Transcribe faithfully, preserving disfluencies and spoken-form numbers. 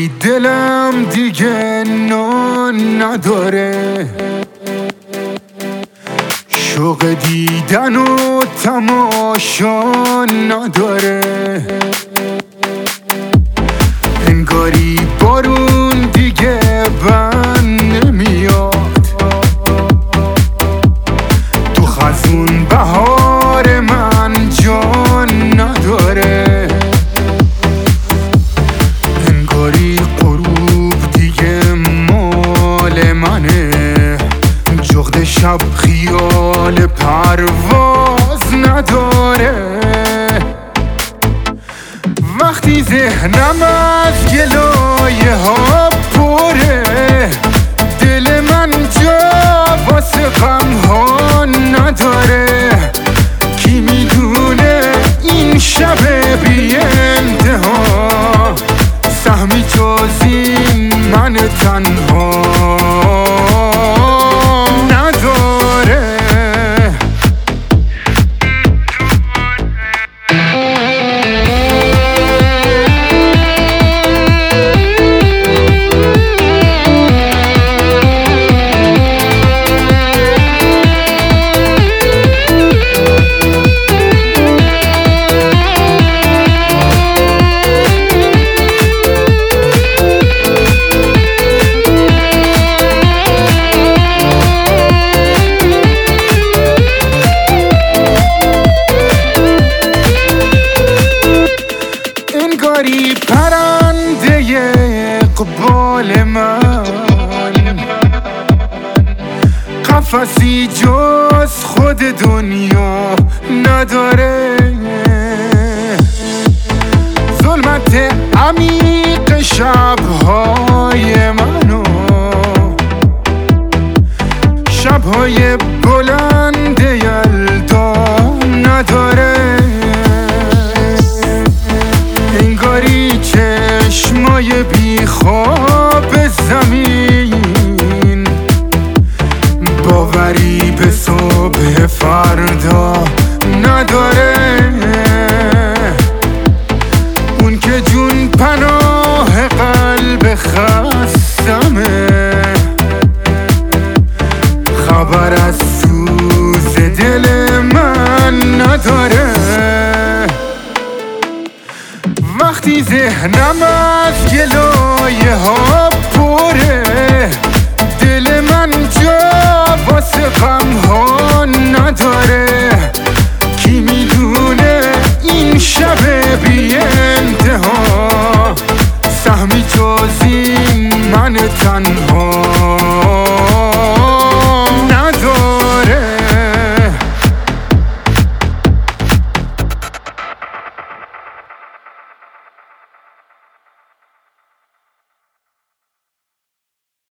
انگاری دلم دیگه نان نداره، شوق دیدن و تماشا نداره. انگاری بارون دیگه بند نمیاد، تو خزون بهار من جان نداره. انگاری غروب دیگه مال منه، جغد شب خیال پرواز نداره. وقتی ذهنم از گلایه ها پره، دل من جا واسه غم ها نداره. کی میدونه این شب بی انتها سهمی جز این من تنها نداره. انگاری پرنده اقبال من قفسی جز خود دنیا نداره. ظلمت عمیق شبهای منو، شبهای بلند یلدا نداره. انگاری چشمای بی خواب زمین باوری به صبح فردا نداره. اون که جون پناه قلب خستمه، خبر از سوز دل من نداره. وقتی ذهنم از گلایه ها